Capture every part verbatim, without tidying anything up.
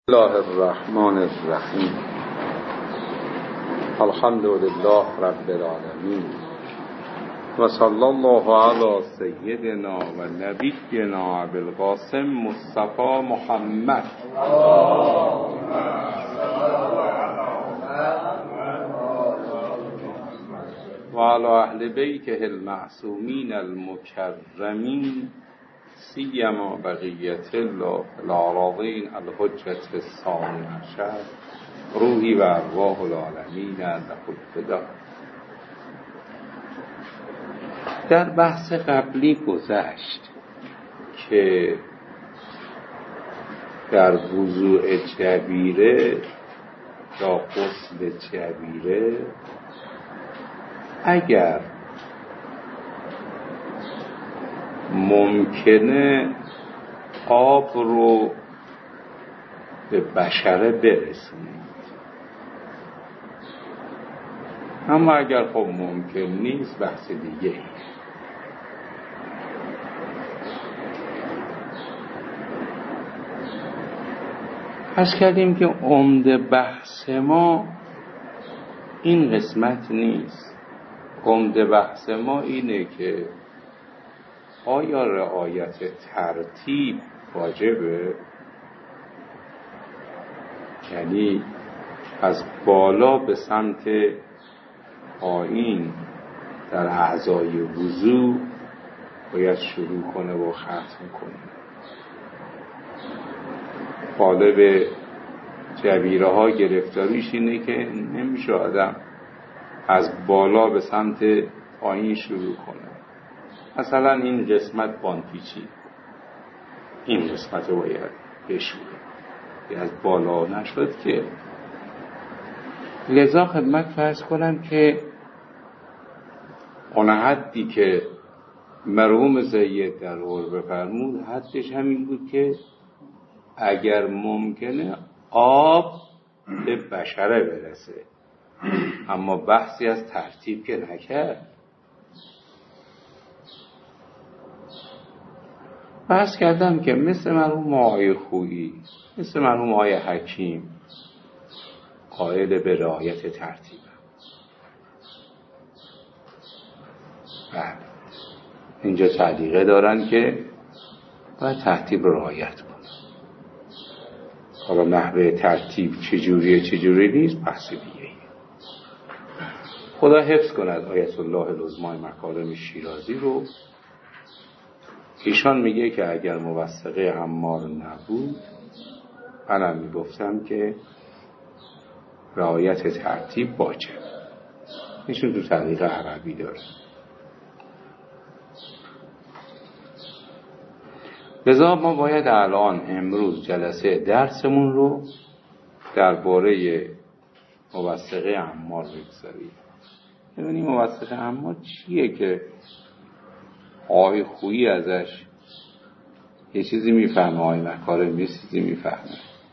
الله الرحمن الرحیم. الحمد لله رب العالمین و صلی الله علی سیدنا و نبینا ابوالقاسم مصطفی محمد و علی اهل بیته المعصومین المکرمین سیما بقیت الله العراضین الحجة الثانی عشر روحی و ارواح العالمین له الفدا. در بحث قبلی گذشت که در وضوء جبیره یا غسل جبیره اگر ممکنه آب رو به بشره برسونید، اما اگر خب ممکن نیست بحث دیگه ای. پس کردیم که عمده بحث ما این قسمت نیست. عمده بحث ما اینه که آیا رعایت ترتیب واجبه؟ یعنی از بالا به سمت پایین در اعضای وضو باید شروع کنه و ختم کنه. قالب جبیره ها گرفتاریش اینه که نمیشه آدم از بالا به سمت پایین شروع کنه. مثلا این قسمت بانپیچی، این قسمت باید بشوره، از بالا نشد که. لذا خدمت فرض کنم که اون حدی که مرحوم سید در قرب فرمود حدش همین بود که اگر ممکنه آب به بشره برسه، اما بحثی از ترتیب که نکرد. بحث کردم که مثل مرحوم آقای خویی، مثل مرحوم آقای حکیم قائل به رعایت ترتیب. بله، اینجا تعلیقه دارن که باید ترتیب رعایت کنه. حالا نحوه ترتیب چجوریه چجوری نیست بحث دیگه. خدا حفظ کند آیت الله العظمای مکارم شیرازی رو. ایشان میگه که اگر موثقه عمار نبود منم میگفتم که رعایت ترتیب واجب. ایشون تو تعلیق عربی داره. لذا ما باید الان امروز جلسه درسمون رو درباره موثقه عمار بگذاریم. ببینیم موثقه عمار چیه که آقای خویی ازش یه چیزی میفهمه، آقای مکارم یه چیزی میفهمه،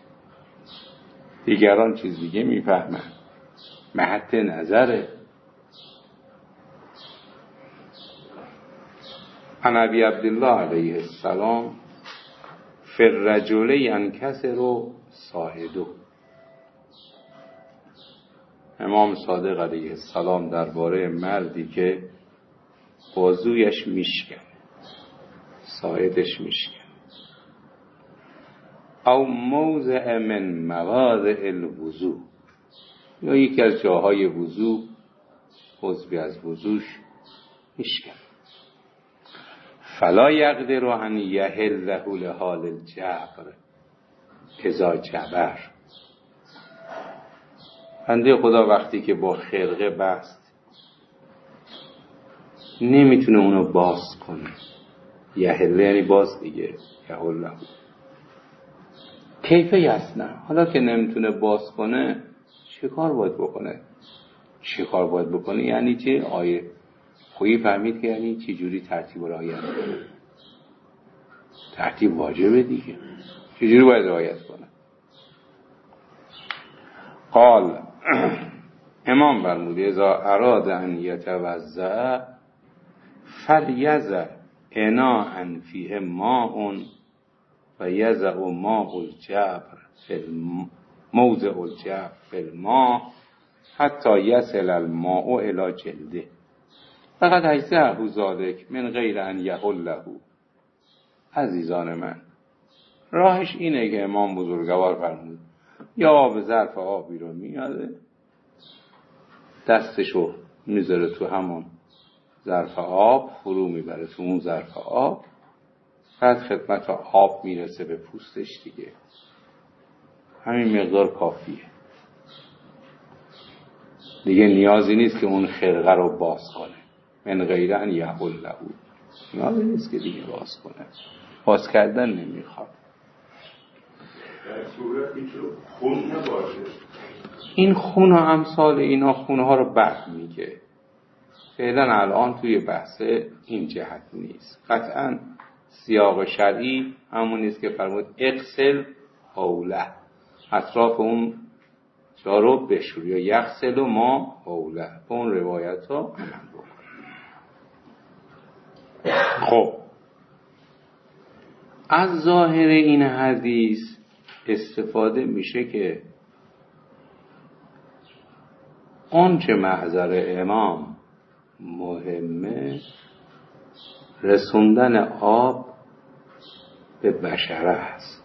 دیگران چیز دیگه میفهمن. محط نظره. عن ابی عبدالله علیه السلام فی الرجل ینکسر ساعده. امام صادق علیه السلام درباره مردی که بازویش میشکن، ساعدش میشکن، او موضع من مواضع الوضو، یا یکی از جاهای وضو عضوی از وضوش میشکن، فلا یقدر ان یحله لحال الجبر اذا جبر. بنده خدا وقتی که با خرقه بست نمیتونه اونو باز کنه. یحله یعنی باز دیگه، یحله کیفه یسنه. حالا که نمیتونه باز کنه چه کار باید بکنه؟ چه کار باید بکنه یعنی چه؟ آیه خویی فهمید که یعنی چه جوری ترتیب رعایت کنه. ترتیب واجبه دیگه، چه جوری باید رعایت کنه؟ قال امام فرمود اذا اراد ان یتوضأ فلیضع اناء فیه ماء و یضع ماء الجبر فی الم- موضع الجبر فی الماء حتی یصل الماء الی جلده فقط اجزاء ذلک من غیر ان یحل له. عزیزان من، راهش اینه که امام بزرگوار فرمود یا آب ظرف آبی رو میاره، دستشو میذاره تو همون ظرف آب، فرو میبره تو اون ظرف آب، بعد خدمت آب میرسه به پوستش دیگه، همین مقدار کافیه دیگه. نیازی نیست که اون خرقه رو باز کنه، من غیر ان یحل له، نیازی نیست که دیگه باز کنه، باز کردن نمیخواد. در صورتی که خون نباشه، این خون و امثال اینا خونه ها رو بعد میگه، فعلا الان توی بحث این جهت نیست. قطعا سیاق شرعی همون نیست که فرمود اغسل حوله، اطراف اون جا رو بشور، یا یغسل ما حوله، به اون روایت ها عمل بکن. خب از ظاهر این حدیث استفاده میشه که آنچه محضر امام مهمه رسوندن آب به بشره است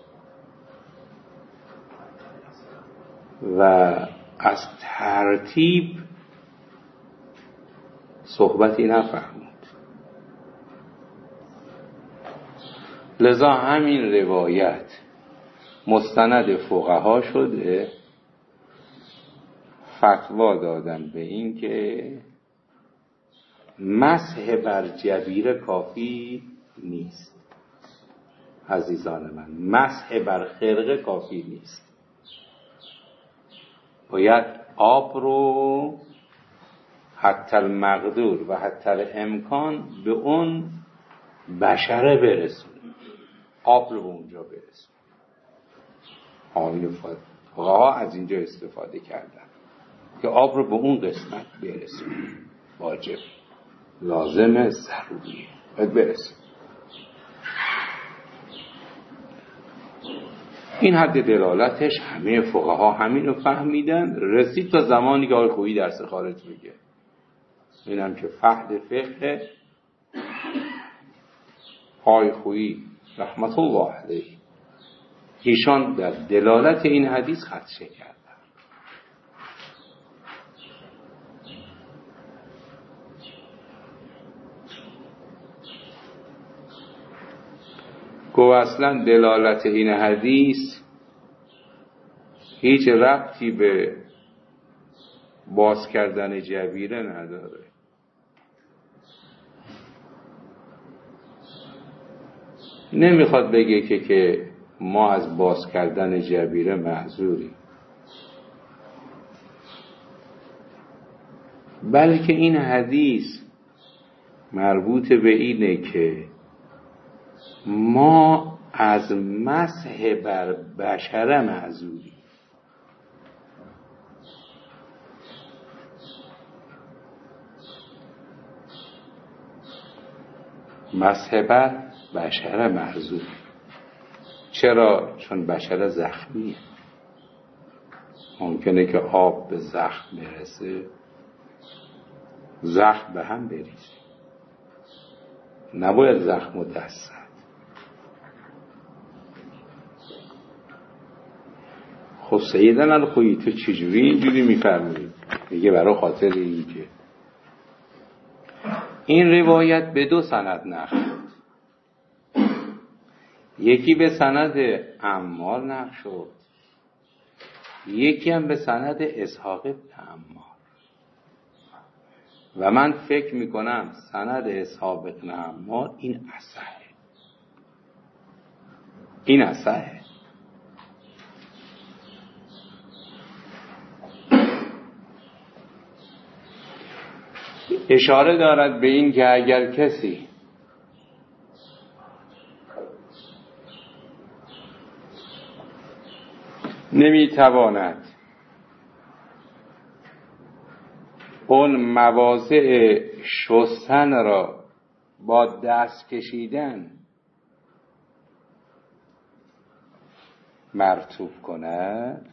و از ترتیب صحبتی نفرمود. لذا همین روایت مستند فقها شده، فتوا دادن به این که مسح بر جبیره کافی نیست. عزیزان من، مسح بر خرقه کافی نیست، باید آب رو حتی المقدور و حتی الامکان به اون بشره برسون، آب رو به اونجا برسون. آمین فقها از اینجا استفاده کردن که آب رو به اون قسمت برسون، واجب، لازمه، ضروریه، باید برسون. این حد دلالتش همه فقها همین رو فهمیدن. رسید تا زمانی که آقای خویی درس خارج میگه، اینم که فهد فقه آقای خویی رحمت الله علیه، ایشان در دلالت این حدیث خدشه کردن. گو اصلا دلالت این حدیث هیچ ربطی به باز کردن جبیره نداره. نمیخواد بگه که که ما از باز کردن جبیره معذوریم، بلکه این حدیث مربوط به اینه که ما از مسح بر بشره معذوریم. مسح بر بشره معذور. چرا؟ چون بشره زخمیه، ممکنه که آب به زخم برسه، زخم به هم بریزه، نباید زخم و دست زد. خب سیدنا الخویی تو چجوری اینجوری میفرمایید؟ میگه برای خاطر این که این روایت به دو سند نقل شد، یکی به سند عمار نقل شد، یکی هم به سند اسحاق بن عمار. و من فکر میکنم سند اسحاق بن عمار این اصحه، این اصحه. اشاره دارد به این که اگر کسی نمیتواند اون مواضع شستن را با دست کشیدن مرطوب کند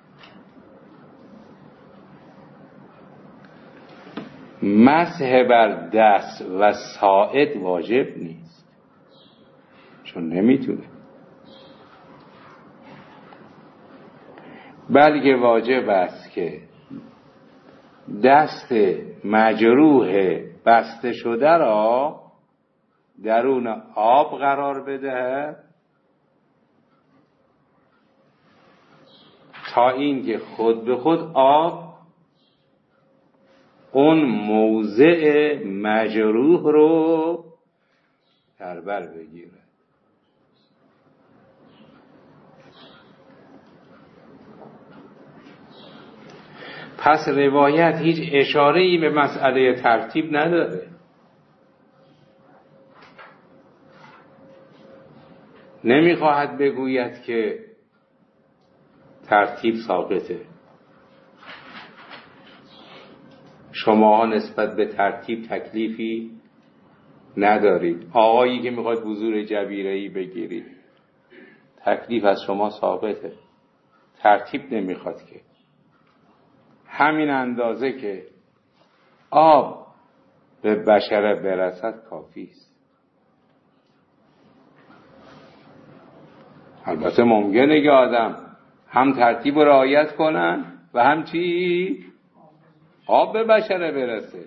مسح بر دست و ساعد واجب نیست، چون نمیتونه، بلکه واجب است که دست مجروح بسته شده را درون آب قرار بده تا اینکه خود به خود آب اون موضع مجروح رو در بر بگیره. پس روایت هیچ اشاره‌ای به مسئله ترتیب نداره. نمیخواهد بگوید که ترتیب ساقطه، شما نسبت به ترتیب تکلیفی ندارید. آقایی که میخواد وضوء جبیره‌ای بگیرید تکلیف از شما ساقطه، ترتیب نمیخواد که. همین اندازه که آب به بشره برسد کافی است. البته ممکنه که آدم هم ترتیب رو رعایت کنن و هم چی؟ آب به بشره برسه،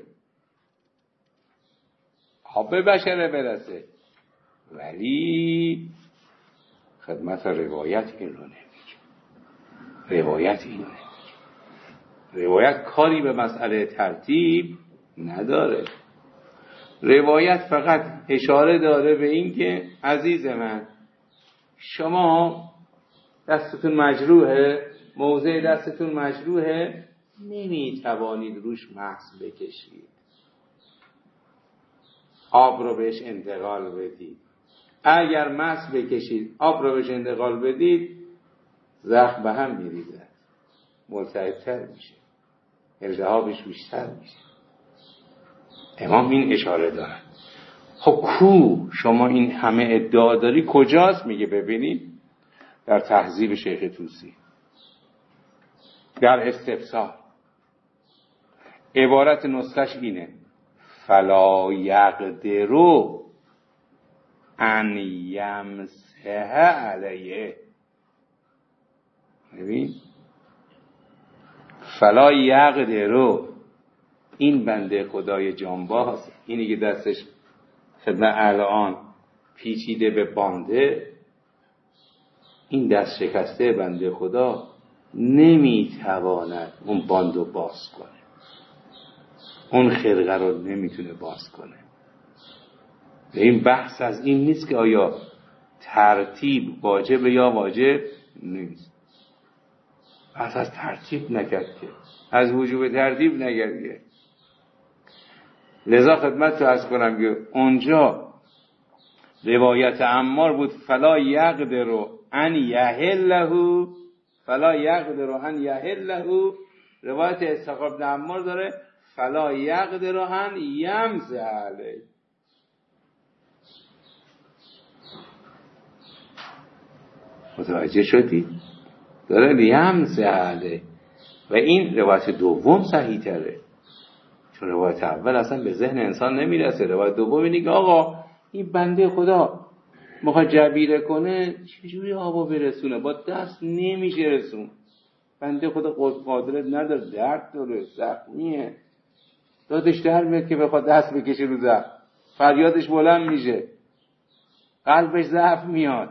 آب به بشره برسه، ولی خدمت روایت این رو نمیگه. روایت این نمیگه. روایت کاری به مسئله ترتیب نداره. روایت فقط اشاره داره به این که عزیز من شما دستتون مجروحه، موضع دستتون مجروحه، نمی توانید روش مغز بکشید، آب رو بهش انتقال بدید. اگر مغز بکشید آب رو بهش انتقال بدید زخم به هم میریزه، ملتهب‌تر میشه، التهابش بیشتر میشه. امام این اشاره دارن. خب کو شما این همه ادعا داری کجاست؟ میگه ببینید در تهذیب شیخ طوسی در استفسار عبارت نسخش اینه: فلا یقدرو ان یمسح علیه. ببین فلا یقدرو، این بنده خدای جانباز، اینی که دستش خدمت الان پیچیده به بانده، این دست شکسته بنده خدا نمیتواند اون باندو باز کنه، اون خرقه رو نمیتونه باز کنه. این بحث از این نیست که آیا ترتیب واجبه یا واجب نیست. بحث از ترتیب نکرد که، از وجوب ترتیب نکرد که. لذا خدمت تو عرض کنم که اونجا روایت عمار بود فلا یقدر ان یحله، فلا یقدر ان یحله. روایت اسحاق بن عمار داره فلا یقدر ان یمسح علیه. متوجه شدی؟ داره یمسح علیه. و این روایت دوم صحیح تره، چون روایت اول اصلا به ذهن انسان نمیرسه. روایت دوم اینه که آقا این بنده خدا میخواد جبیره کنه، چجوری آبو برسونه؟ با دست نمیشه رسون. بنده خدا قادرت نداره، درد داره، زخمیه، دادش در میاد که بخواد دست بکشه رو زخم، فریادش بلند میشه، قلبش ضعف میاد.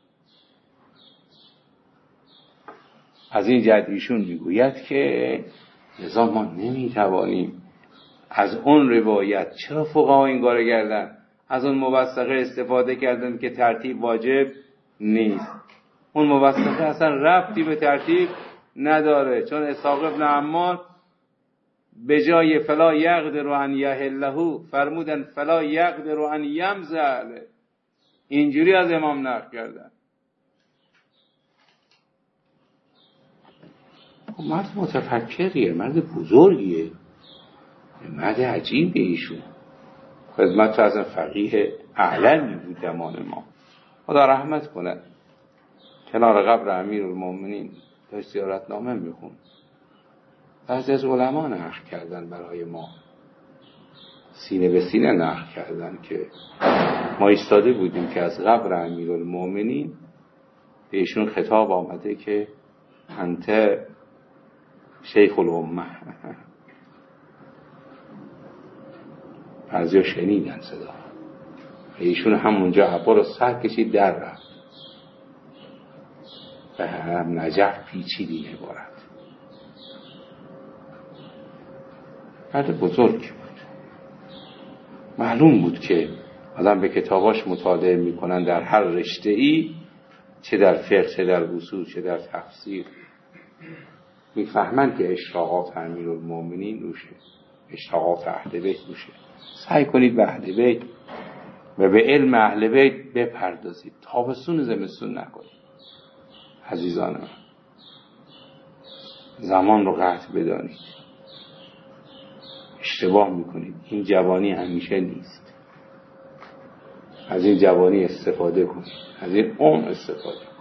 از این جهت ایشون میگوید که لذا ما نمیتوانیم از اون روایت، چرا فقها این کارو کردن، از اون موثقه استفاده کردن که ترتیب واجب نیست. اون موثقه اصلا ربطی به ترتیب نداره، چون اسحاق ابن عمار به جای فلا یقدر ان یحله فرمودن فلا یقدر ان یمسح علیه. اینجوری از امام نقل کردن. مرد متفکریه، مرد بزرگیه، مرد عجیبه ایشون. خدمت از فقیه اعلمی بود زمان ما، خدا رحمت کنه. کنار قبر امیرالمومنین داشت زیارتنامه میخون. بعضی از علما نقل کردن برای ما، سینه به سینه نقل کردن که ما ایستاده بودیم که از قبر امیرالمومنین به ایشون خطاب آمده که انت شیخ الامه. بعضیا شنیدن صدا ایشون، همونجا عبا رو سر کشید در رفت و هم نجف پیچیدی نبارد. مرد بزرگ بود، معلوم بود که آدم به کتاباش مطالعه میکنن در هر رشته ای، چه در فقه چه در اصول چه در تفسیر، میفهمن که اشراقات امیرالمومنین روشه، اشراقات اهل بیت روشه. سعی کنید به اهل بیت و به علم اهل بیت بپردازید، تابستون زمستون نکنید. عزیزان من، زمان رو قطع بدانید. اشتباه میکنید. این جوانی همیشه نیست. از این جوانی استفاده کنید، از این عمر استفاده کنید.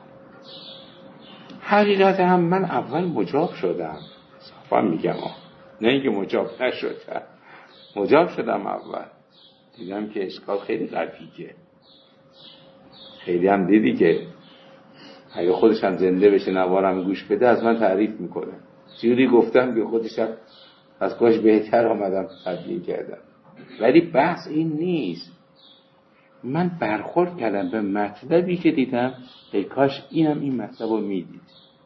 حقیقت هم من اول مجاب شدم، صفا میگم آه. نه اینکه مجاب نشدم، مجاب شدم اول. دیدم که اشکال خیلی قویه. خیلی هم دیدی که اگه خودش هم زنده بشه نوارم گوش بده از من تعریف میکنه. جوری گفتم که خودش هم از کاش بهتر آمدم تبدیل کردم. ولی بحث این نیست. من برخورد کردم به مطلبی که دیدم ای کاش اینم این مطلب رو میدید.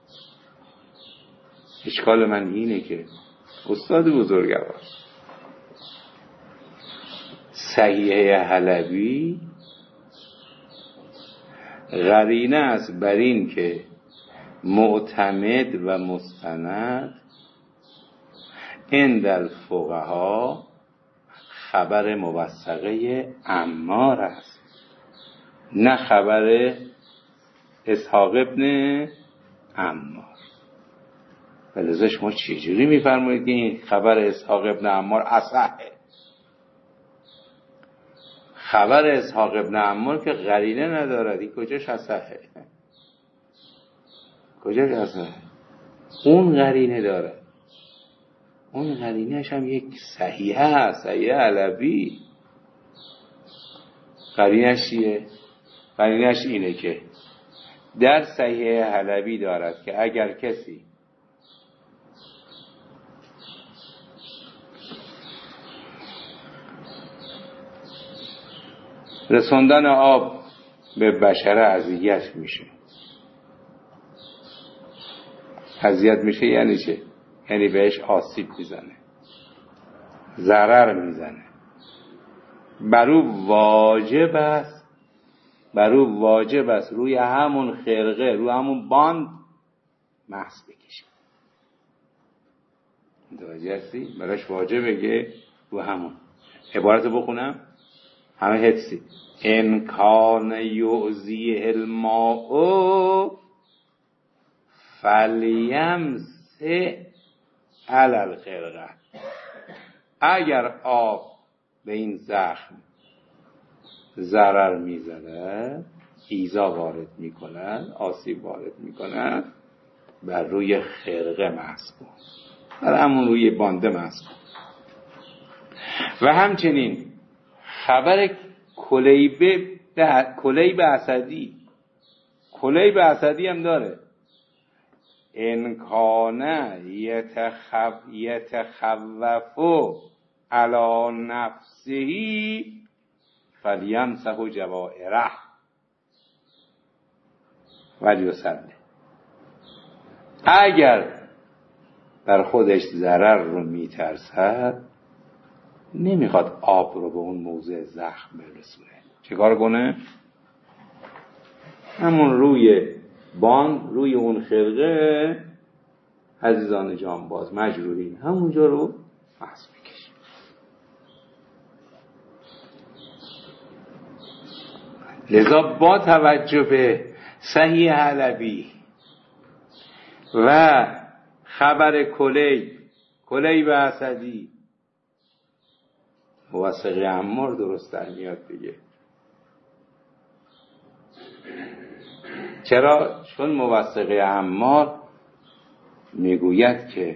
اشکال من اینه که استاد بزرگوار صحیحه حلبی قرینه است بر این که معتمد و مستند عند الفقها خبر موثقه عمار است، نه خبر اسحاق ابن عمار. ولذا شما چجوری میفرمایید که این خبر اسحاق ابن عمار اصحه؟ خبر اسحاق ابن عمار که قرینه ندارد، این کجاش اصحه؟ کجاش اصحه؟ اون قرینه داره. اون قرینه‌اش هم یک صحیحه هست، صحیحه علوی. قرینه‌اش چیه؟ قرینه‌اش اینه که در صحیحه علوی دارد که اگر کسی رسوندن آب به بشر اذیت میشه. اذیت میشه یعنی چه؟ یعنی بهش آسیب میزنه، ضرر میزنه. برو واجب است برو واجب است روی همون خرقه، روی همون باند محض بکشه. متوجه هستی؟ براش واجبه که رو همون. عبارت بخونم همه حدسی امکان یعزی الماء فلیمسه علی الخرقه. اگر آب به این زخم ضرر میزنه، ایزا وارد میکنن، آسیب وارد میکنن، بر روی خرقه مسح کن، بر همون روی بانده مسح کن. و همچنین خبر کلیب کلیب اسدی کلیب اسدی هم داره انکانه یتخف یتخوفو علی نفسهی فلیمسح جوائره ولیسله. اگر بر خودش ضرر رو میترسد، نمیخواد آب رو به اون موضع زخم برسونه، چه کار کنه؟ همون روی باند، روی اون خرقه، عزیزان جانباز مجروحین، همونجا رو محض بکشه. لذا با توجه به صحیح علوی و خبر کلیب کلیب اسدی، موثقه عمار درست در میاد دیگه. چرا؟ چون موثقه عمار میگوید که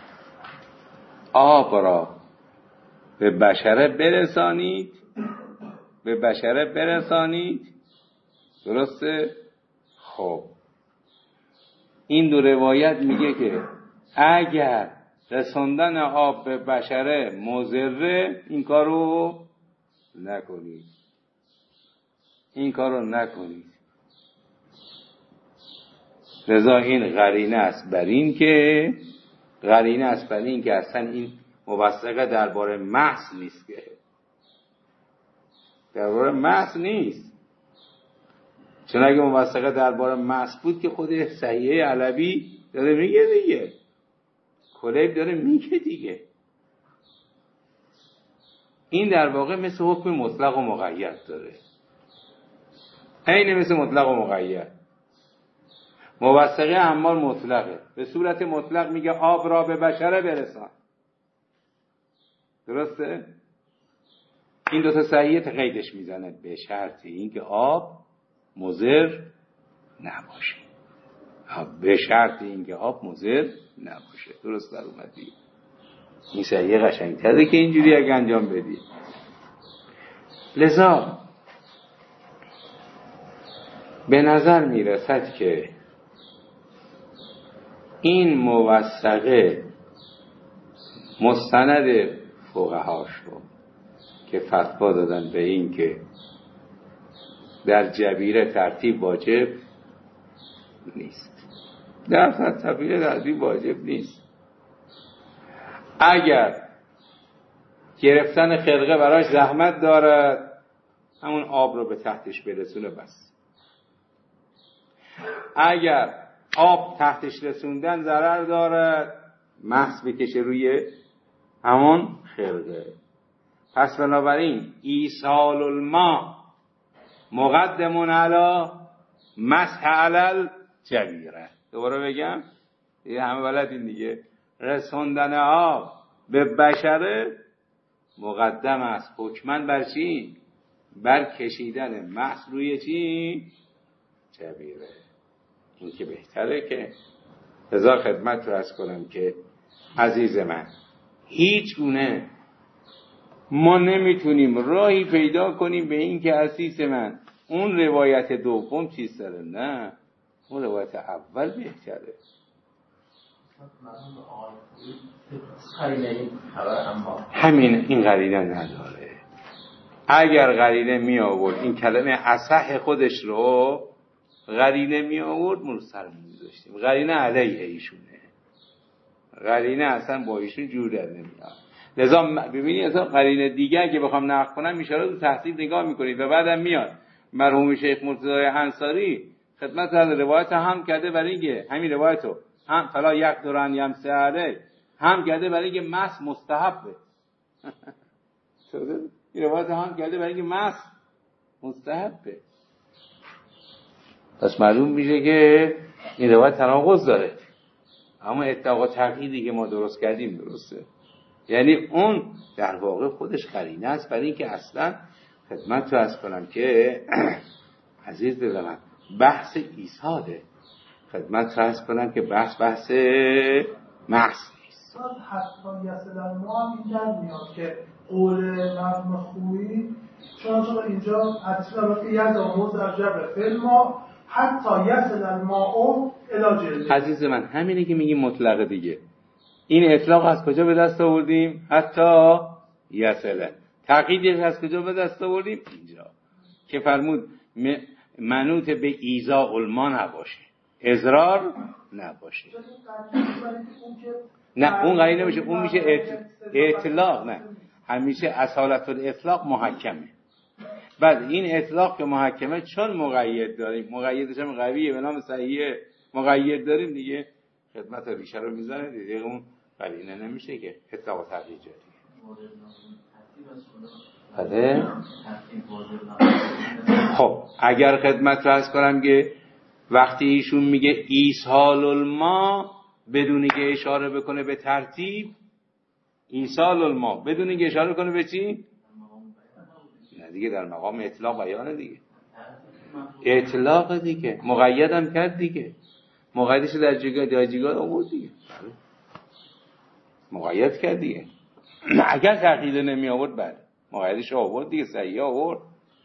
آب را به بشره برسانید، به بشره برسانید. درسته؟ خب این دو روایت میگه که اگر رساندن آب به بشره مضره، این کارو نکنید، این کارو نکنید. لذا این قرینه است بر این که قرینه است بر این که اصلا این موثقه درباره محض نیست، که درباره محض نیست. چون اگه موثقه درباره محض بود که خود صحیحه علوی داره میگه دیگه، کلیب داره میگه دیگه. این در واقع مثل حکم مطلق و مقید داره، عین مثل مطلق و مقید. موثقه عمار مطلقه، به صورت مطلق میگه آب را به بشره برسان. درسته؟ این دو تا صحیحه قیدش میزنه به شرطی اینکه آب مضر نباشه، به شرط اینکه آب مضر نباشه. درست در اومدی؟ این صحیحه قشنگ‌تره که اینجوری اگه انجام بدی. لذا به نظر میرسد که این موثقه مستند فقها شد که فتوا دادن به این که در جبیره ترتیب واجب نیست. در جبیره ترتیب واجب نیست. اگر گرفتن خرقه براش زحمت دارد، همون آب رو به تحتش برسونه بس. اگر آب تحتش رسوندن ضرر دارد، محض بکشه روی همون خرقه. پس بنابراین ایصال الماء مقدم علی مسح علی الجبیره. دوباره بگم، یه همه بلدین دیگه، رسوندن آب به بشره مقدم است حکمن بر چی؟ بر کشیدن محض روی چی؟ جبیره. این که بهتره که رضا خدمت رو عرض کنم که عزیز من، هیچ گونه ما نمیتونیم راهی پیدا کنیم به این که عزیز من اون روایت دوم چیز داره. نه، اون روایت اول بهتره. همین این قرینه نداره. اگر قرینه می آورد این کلمه اصح خودش رو قرینه می آورد ما رو سر می گذاشتیم. قرینه علیه ایشونه، قرینه اصلا با ایشون جور در نمیاد. لذا ببینید اصلا قرینه دیگه اگه بخوام نقل کنم میشه تو تحصیل نگاه میکنید و بعدم میاد مرحوم شیخ مرتضی انصاری خدمت از روایت هم کرده برای اینکه همین روایتو هم فلا یک دوران یم سهره هم کرده برای اینکه مس مستحبه. این روایت هم کرده برای اینکه مس مستحبه. پس معلوم میشه که این روایت تناقض داره. اما اتفاق و تقییدی که ما درست کردیم درسته. یعنی اون در واقع خودش قرینه است برای اینکه اصلا خدمت رو عرض کنم که عزیز دلم بحث ایثاره. خدمت رو عرض کنم که بحث بحث محض نیست. حتی یصل الماء هم این در میاد که قول نظم خویی چون چون اینجا حدیث رو که ید آموز در جبر فیلما حتی یصل الماء الی جلد. عزیز من همینه که میگیم مطلقه دیگه. این اطلاق از کجا به دست آوردیم؟ حتی یصل. تقییدش از کجا به دست آوردیم؟ اینجا که فرمود منوط به ایذاء الماء نباشه، اضرار نباشه. نه اون قرینه نمیشه، اون میشه اطلاق. نه همیشه اصالت الاطلاق محکمه. بعد این اطلاق که محکمه چون مقید داریم، مقیدش هم قویه به نام صحیح مقید داریم دیگه، خدمت ریشه رو میزنه دیگه. اون قرینه نمیشه که اطلاق و تقیید جاری. بله. خب اگر خدمت رو عرض کنم که وقتی ایشون میگه ایصال الماء بدون که اشاره بکنه به ترتیب، ایصال الماء بدون که اشاره کنه به چی؟ نه دیگه در مقام اطلاق بیانه دیگه. اطلاق دیگه، مقیدم کرد دیگه، مقیدش در جگاه در جگاه آورد دیگه، مقید کرد دیگه. اگر تقیید نمی آورد بله مقیدش آورد دیگه، صحیح آورد.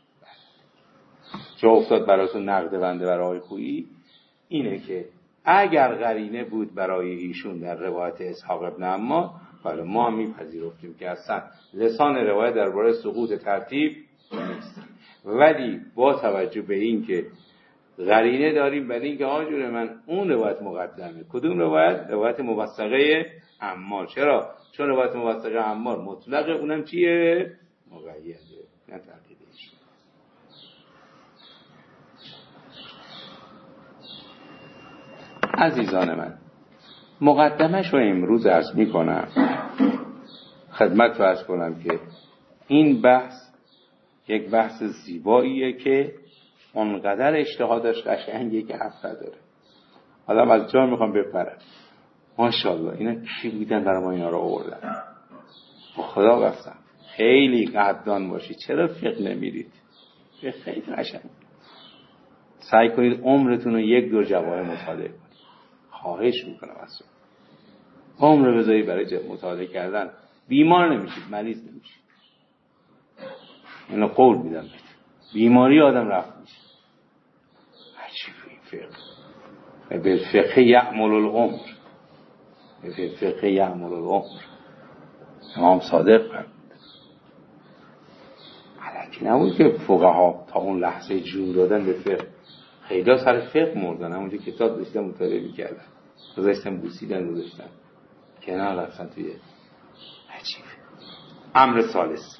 جا افتاد براتون نقد بنده برای خویی اینه که اگر قرینه بود برای ایشون در روایت اسحاق ابن عمار، بله ما هم میپذیرفتیم که اصلا لسان روایت درباره سقوط ترتیب نیست، ولی با توجه به این که قرینه داریم برای اینکه آجور من اون روایت مقدمه. کدوم روایت؟ روایت موثقه عمار. چرا؟ چون روایت موثقه عمار مطلقه، اونم چیه؟ مقیده، نه تقییدش. عزیزان من، مقدمش رو امروز عرض می کنم خدمت رو عرض کنم که این بحث یک بحث زیباییه که اونقدر اجتهادش قشنگه که حرف نداره. آدم از جا میخوام بپرم. ماشاءالله اینا کی بودن برای ما اینا رو آوردن؟ با خدا قسم خیلی قدردان باشید. چرا فقه نمیرید؟ فقه خیلی قشنگ. سعی کنید عمرتون رو یک دور جواهر مطالعه کنید. خواهش میکنم از شما عمر بذارید برای مطالعه کردن. بیمار نمیشید، مریض نمیشید. اینو قول میدم بهت. بیماری آدم رفت میشه. عجیبه این فقه. به فقه یعمل العمر. به فقه یعمل العمر. امام صادق فرمود. الکی نبود که فقها تا اون لحظه جون دادن به فقه. خیلی سر فقه مردن، همونجا کتاب داشتن مطالعه میکردن، گذاشتن بوسیدن گذاشتن کنار رفتن توی. عجیبه. امر ثالث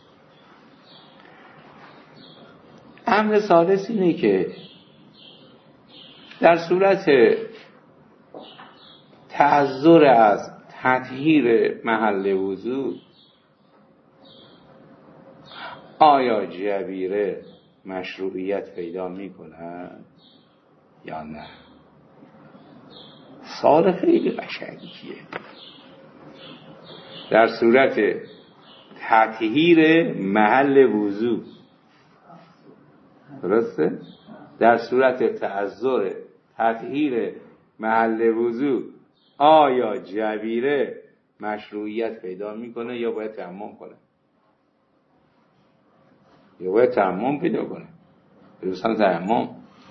امر ثالث اینه که در صورت تعذر از تطهیر محل وضو آیا جبیره مشروعیت پیدا میکنه یا نه؟ سوال خیلی قشنگیه. در صورت تطهیر محل وضو، درسته؟ در صورت تعذر تطهیر محل وضو آیا جبیره مشروعیت پیدا میکنه یا باید تیمم کنه؟ یا باید تیمم پیدا کنه؟ درستان تیمم.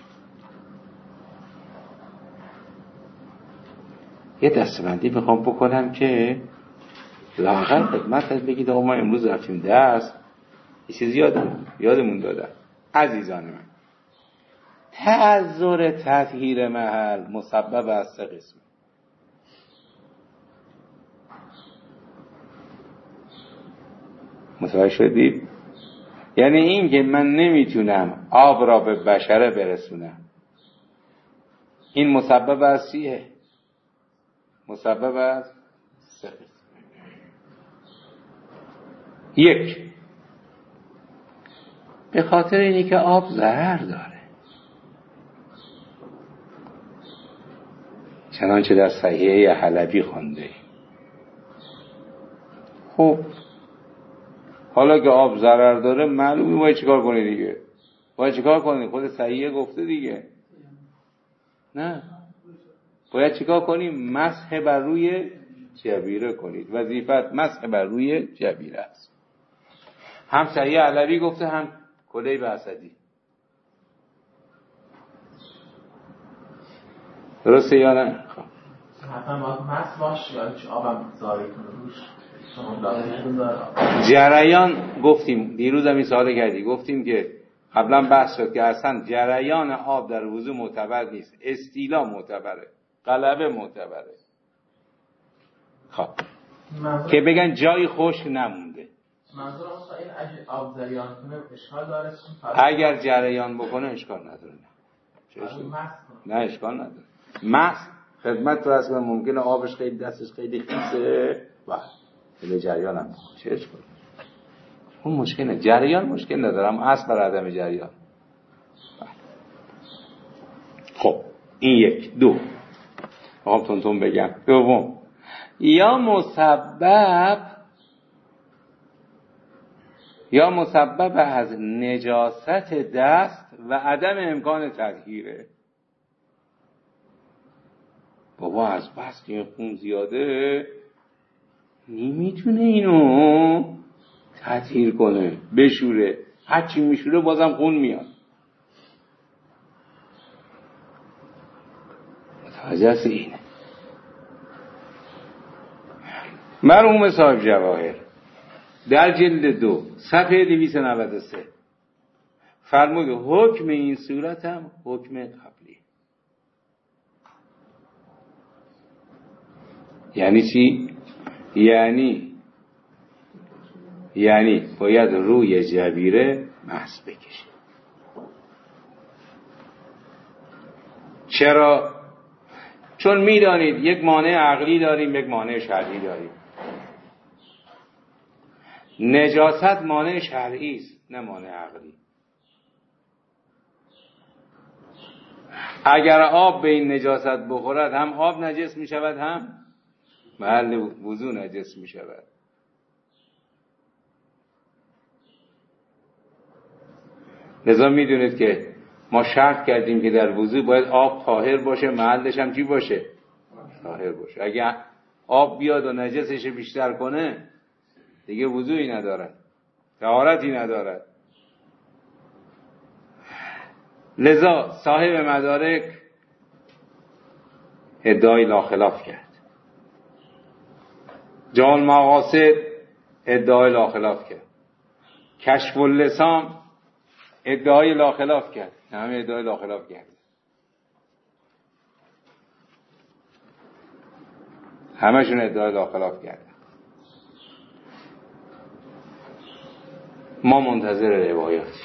یه دستبندی میخوام بکنم که لااقل خدمت از بگید آقا ما امروز رفتیم درس یه چیزی یادمون یادمون دادن. عزیزان من، تعذر تطهیر محل مسبب از سه قسم. متوجه شدید؟ یعنی این که من نمیتونم آب را به بشره برسونم، این مسبب از چیه؟ مسبب از سه قسم. یک، به خاطر اینی که آب ضرر داره، چنانچه در صحیحه حلبی خونده. خب حالا که آب ضرر داره معلومه باید چیکار کنی دیگه؟ باید چیکار کنی؟ خود صحیحه گفته دیگه. نه، باید چیکار کنی؟ مسح بر روی جبیره کنید. وظیفت مسح بر روی جبیره است. هم صحیح علوی گفته هم کلیب اسدی. درسته یا نه؟ حتما باید مسح باشه یا چه آبم زاری کنه روش. جریان گفتیم دیروز هم این سوال کردی، گفتیم که قبلا بحث شد که اصلا جریان آب در وضو معتبر نیست، استیلا معتبره، غلبه معتبره. خب که بگن جایی خشک نمونده. منظور اصلا این اگه آب جریان کنه اشکال داره؟ اگر جریان بکنه اشکال نداره. نه نه اشکال نداره. مس خدمت تو اصلا ممکنه آبش خیلی دستش خیلی خیسه و به جریان هم چه اشکال؟ اون مشکل نه، جریان مشکل ندارم، اصل بر عدم جریان. خب این یک. دو آقام تون تون بگم. دوم، یا مسبب یا مسبب از نجاست دست و عدم امکان تطهیره. بابا از بس که خون زیاده نمیتونه اینو تطهیر کنه، بشوره، هرچی میشوره بازم خون میاد. متوجه است اینه. مرحوم صاحب جواهر در جلد دو صفحه دویست و نود و سه فرمود حکم این صورت هم حکم قبلی. یعنی چی؟ یعنی یعنی باید روی جبیره محض بکشه. چرا؟ چون میدانید یک مانع عقلی داریم، یک مانع شرعی داریم. نجاست مانع شرعی است، نه مانع عقلی. اگر آب به این نجاست بخورد هم آب نجس می شود، هم محل وضو نجس می شود. لذا می دونید که ما شرط کردیم که در وضو باید آب طاهر باشه، محلش هم چی باشه؟ طاهر باشه. اگه آب بیاد و نجسش بیشتر کنه دیگه وضوئی ندارد، طهارتی ندارد. لذا صاحب مدارک ادعای لا خلاف کرد. جان مقاصد ادعای لا خلاف کرد. کشف اللسان ادعای لا خلاف کرد. همه ادعای لا خلاف کرد. همشون ادعای لا خلاف کرد. ما منتظر روایاتی.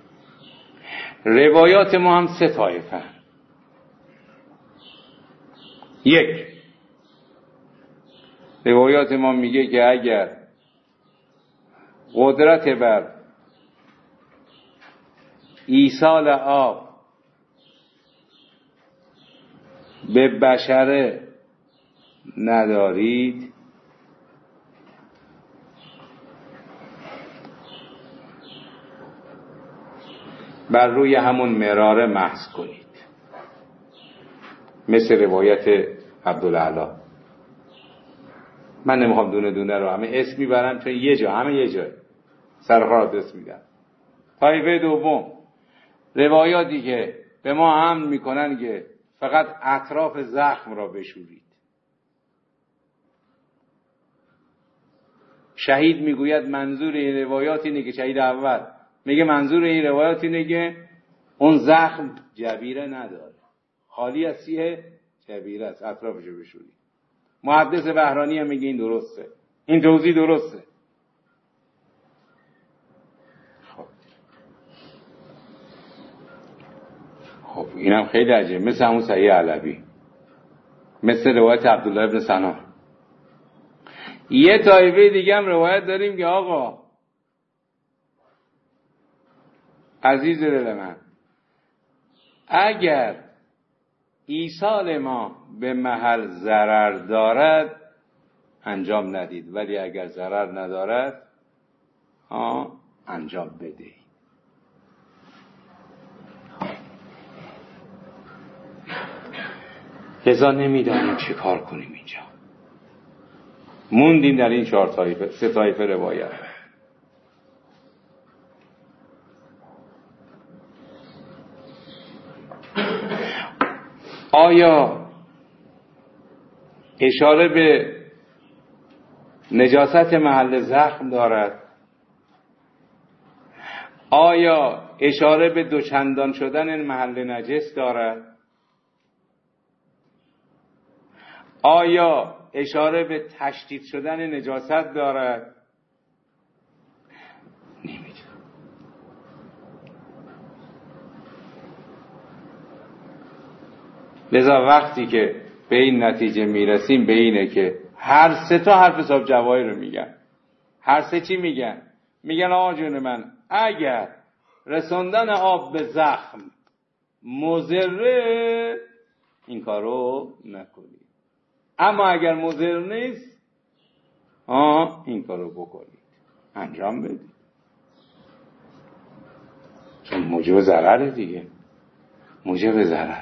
روایات ما هم سه طایفه. یک، روایات ما میگه که اگر قدرت بر ایصال آب به بشره ندارید بر روی همون مراره محض کنید. مثل روایت عبدالعلا. من نمیخوام دونه دونه رو همه اسم میبرم چون یه جا همه یه جا سرخار اسم میدم. طایفه دوم روایاتی که به ما امر میکنن که فقط اطراف زخم را بشورید. شهید میگوید منظور این روایات اینه که شهید اول میگه منظور این روایات اینه که اون زخم جبیره نداره، خالی از چیه؟ جبیره است، اطرافشو بشورید. محدث بهرانی هم میگه این درسته، این توضیح درسته. خب خب اینم خیلی عجیبه، مثل همون صحیح علوی، مثل روایت عبدالله ابن سنان. یه طایفه دیگه هم روایت داریم که آقا عزیز دل من، اگر ایصال ما به محل ضرر دارد انجام ندید، ولی اگر ضرر ندارد ها انجام بدهید. لذا نمیدانیم چه کار کنیم. اینجا موندیم در این چهار طایفه، سه طایفه روایت. آیا اشاره به نجاست محل زخم دارد؟ آیا اشاره به دوچندان شدن محل نجس دارد؟ آیا اشاره به تشدید شدن نجاست دارد؟ نمیدونم. لذا وقتی که به این نتیجه میرسیم به اینه که هر سه تا حرف صاحب جواهر رو میگن. هر سه چی میگن؟ میگن آقا جون من، اگر رسوندن آب به زخم مضره این کارو نکنید، اما اگر مضر نیست آه این کارو بکنید، انجام بدید. موجب ضرره دیگه، موجب ضرره.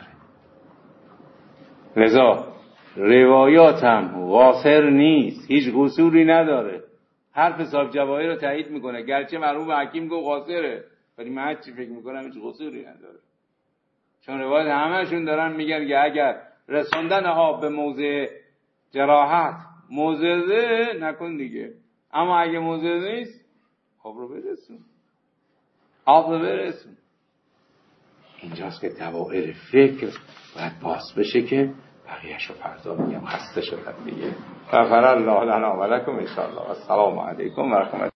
لذا روایات هم قاصر نیست، هیچ قصوری نداره. حرف صاحب جواهر رو تایید میکنه، گرچه مرحوم حکیم گفت قاصره، ولی من هرچی فکر میکنم هیچ قصوری نداره. چون روایت همهشون دارن میگن که اگر رسوندن آب به موضع جراحت موضعه نکن دیگه، اما اگه موضع نیست آب رو برسون، آب رو برسون. اینجاست که دوائر فکر باید باز بشه که بقیه‌شو فردا میگم خسته شدم دیگه. غفر الله لنا و لکم ان شاء الله. السلام علیکم و رحمت